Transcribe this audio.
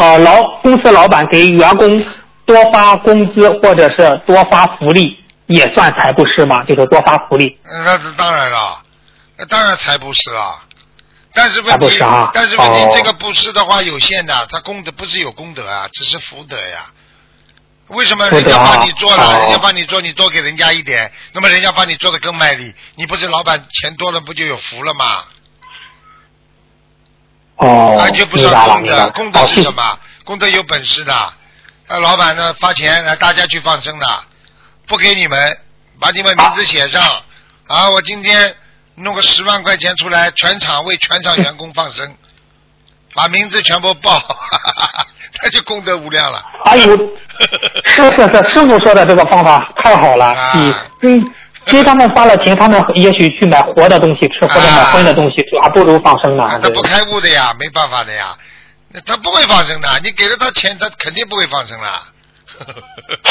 公司老板给员工多发工资或者是多发福利，也算财布施吗？就是多发福利。 那是当然了，那当然财布施了。但是问题，这个布施的话有限的，他功德不是有功德啊，只是福德呀。为什么人家帮你做了，人家帮你做，你多给人家一点，那么人家帮你做的更卖力，你不是老板钱多了不就有福了吗？那就不算功德，功德是什么？功德有本事的，老板呢发钱让大家去放生的，不给你们，把你们名字写上，我今天弄个10万块钱出来，全场为全场员工放生，把名字全部报，那就功德无量了。 哎呦，是，师傅说的这个方法太好了。给他们发了钱，他们也许去买活的东西吃，或者买荤的东西吃，还不如放生呢。 他不开悟的呀，没办法的呀，他不会放生的。你给了他钱，他肯定不会放生了。